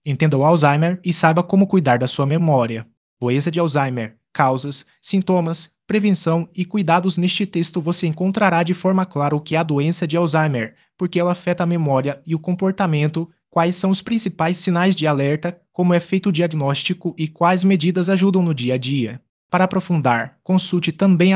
Entenda o Alzheimer e saiba como cuidar da sua memória. Doença de Alzheimer, causas, sintomas, prevenção e cuidados. Neste texto você encontrará de forma clara o que é a doença de Alzheimer, porque ela afeta a memória e o comportamento, quais são os principais sinais de alerta, como é feito o diagnóstico e quais medidas ajudam no dia a dia. Para aprofundar, consulte também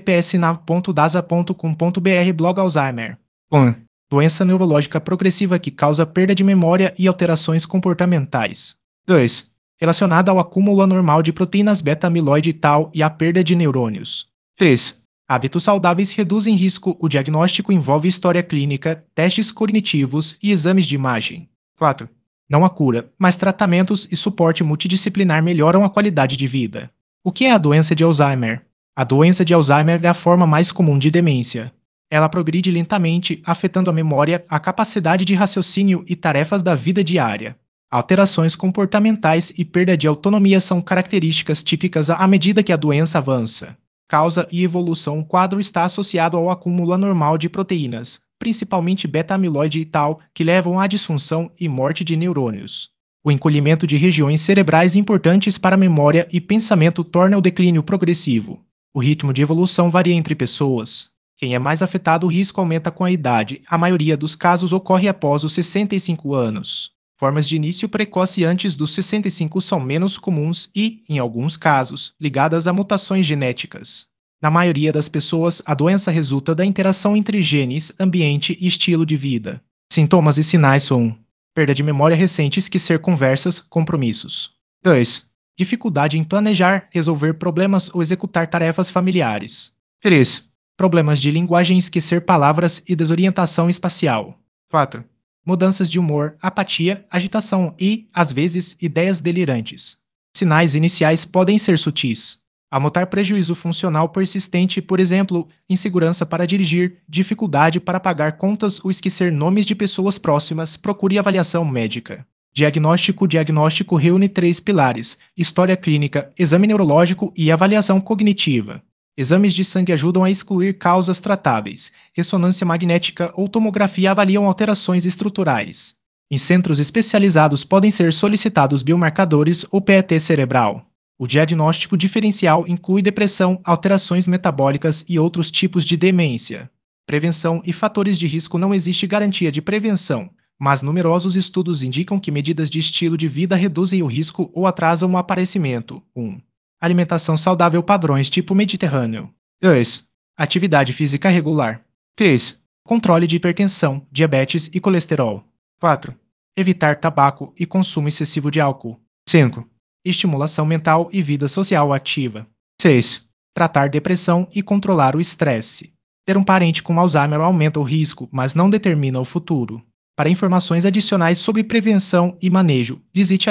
https://nav.dasa.com.br blog Alzheimer. 1. Doença neurológica progressiva que causa perda de memória e alterações comportamentais. 2. Relacionada ao acúmulo anormal de proteínas beta-amiloide e tal e à perda de neurônios. 3. Hábitos saudáveis reduzem risco. O diagnóstico envolve história clínica, testes cognitivos e exames de imagem. 4. Não há cura, mas tratamentos e suporte multidisciplinar melhoram a qualidade de vida. O que é a doença de Alzheimer? A doença de Alzheimer é a forma mais comum de demência. Ela progride lentamente, afetando a memória, a capacidade de raciocínio e tarefas da vida diária. Alterações comportamentais e perda de autonomia são características típicas à medida que a doença avança. Causa e evolução: o quadro está associado ao acúmulo anormal de proteínas, principalmente beta-amiloide e tal, que levam à disfunção e morte de neurônios. O encolhimento de regiões cerebrais importantes para a memória e pensamento torna o declínio progressivo. O ritmo de evolução varia entre pessoas. Quem é mais afetado, o risco aumenta com a idade. A maioria dos casos ocorre após os 65 anos. Formas de início precoce antes dos 65 são menos comuns e, em alguns casos, ligadas a mutações genéticas. Na maioria das pessoas, a doença resulta da interação entre genes, ambiente e estilo de vida. Sintomas e sinais são: perda de memória recente, esquecer conversas, compromissos. 2. Dificuldade em planejar, resolver problemas ou executar tarefas familiares. 3. Problemas de linguagem, esquecer palavras e desorientação espacial. 4. Mudanças de humor, apatia, agitação e, às vezes, ideias delirantes. Sinais iniciais podem ser sutis. Anotar prejuízo funcional persistente, por exemplo, insegurança para dirigir, dificuldade para pagar contas ou esquecer nomes de pessoas próximas, procure avaliação médica. Diagnóstico: diagnóstico reúne 3 pilares: história clínica, exame neurológico e avaliação cognitiva. Exames de sangue ajudam a excluir causas tratáveis. Ressonância magnética ou tomografia avaliam alterações estruturais. Em centros especializados podem ser solicitados biomarcadores ou PET cerebral. O diagnóstico diferencial inclui depressão, alterações metabólicas e outros tipos de demência. Prevenção e fatores de risco: não existe garantia de prevenção, mas numerosos estudos indicam que medidas de estilo de vida reduzem o risco ou atrasam o aparecimento. 1. Alimentação saudável, padrões tipo Mediterrâneo. 2. Atividade física regular. 3. Controle de hipertensão, diabetes e colesterol. 4. Evitar tabaco e consumo excessivo de álcool. 5. Estimulação mental e vida social ativa. 6. Tratar depressão e controlar o estresse. Ter um parente com Alzheimer aumenta o risco, mas não determina o futuro. Para informações adicionais sobre prevenção e manejo, visite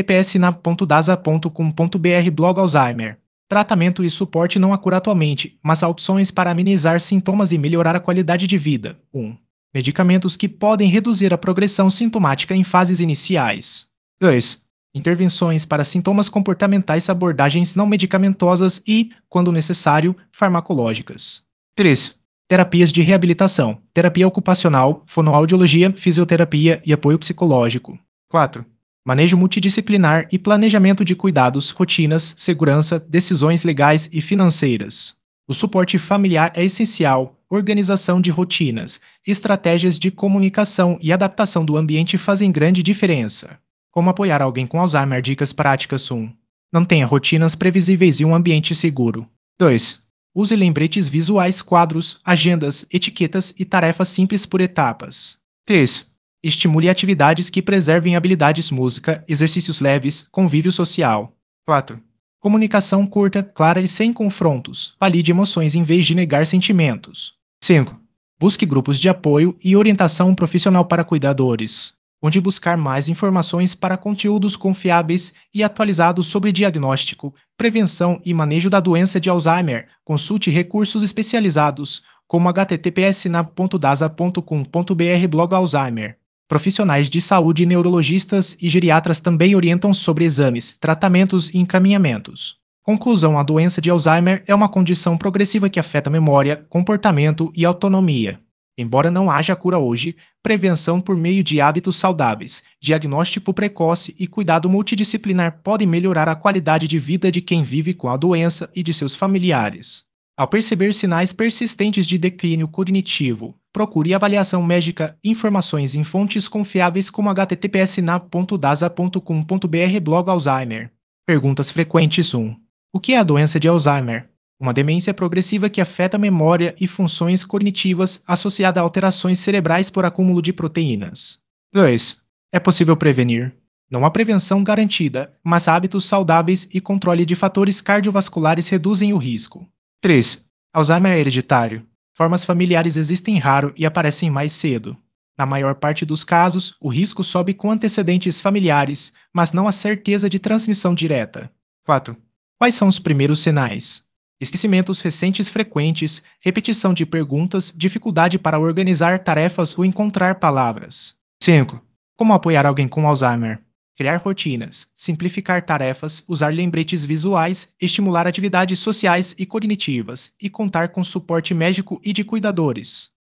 https://nav.dasa.com.br blog Alzheimer. Tratamento e suporte: não há cura atualmente, mas há opções para amenizar sintomas e melhorar a qualidade de vida. 1. Medicamentos que podem reduzir a progressão sintomática em fases iniciais. 2. Intervenções para sintomas comportamentais, abordagens não medicamentosas e, quando necessário, farmacológicas. 3. Terapias de reabilitação, terapia ocupacional, fonoaudiologia, fisioterapia e apoio psicológico. 4. Manejo multidisciplinar e planejamento de cuidados, rotinas, segurança, decisões legais e financeiras. O suporte familiar é essencial. Organização de rotinas, estratégias de comunicação e adaptação do ambiente fazem grande diferença. Como apoiar alguém com Alzheimer? Dicas práticas: 1. Mantenha rotinas previsíveis e um ambiente seguro. 2. Use lembretes visuais, quadros, agendas, etiquetas e tarefas simples por etapas. 3. Estimule atividades que preservem habilidades: música, exercícios leves, convívio social. 4. Comunicação curta, clara e sem confrontos. Valide emoções em vez de negar sentimentos. 5. Busque grupos de apoio e orientação profissional para cuidadores. Onde buscar mais informações para conteúdos confiáveis e atualizados sobre diagnóstico, prevenção e manejo da doença de Alzheimer, consulte recursos especializados, como https://nav.dasa.com.br blog Alzheimer. Profissionais de saúde, neurologistas e geriatras também orientam sobre exames, tratamentos e encaminhamentos. Conclusão: a doença de Alzheimer é uma condição progressiva que afeta a memória, comportamento e autonomia. Embora não haja cura hoje, prevenção por meio de hábitos saudáveis, diagnóstico precoce e cuidado multidisciplinar podem melhorar a qualidade de vida de quem vive com a doença e de seus familiares. Ao perceber sinais persistentes de declínio cognitivo, procure avaliação médica, informações em fontes confiáveis como https://nav.dasa.com.br blog Alzheimer. Perguntas frequentes 1. O que é a doença de Alzheimer? Uma demência progressiva que afeta a memória e funções cognitivas associada a alterações cerebrais por acúmulo de proteínas. 2. É possível prevenir? Não há prevenção garantida, mas hábitos saudáveis e controle de fatores cardiovasculares reduzem o risco. 3. Alzheimer é hereditário. Formas familiares existem raro e aparecem mais cedo. Na maior parte dos casos, o risco sobe com antecedentes familiares, mas não há certeza de transmissão direta. 4. Quais são os primeiros sinais? Esquecimentos recentes frequentes, repetição de perguntas, dificuldade para organizar tarefas ou encontrar palavras. 5. Como apoiar alguém com Alzheimer? Criar rotinas, simplificar tarefas, usar lembretes visuais, estimular atividades sociais e cognitivas, e contar com suporte médico e de cuidadores.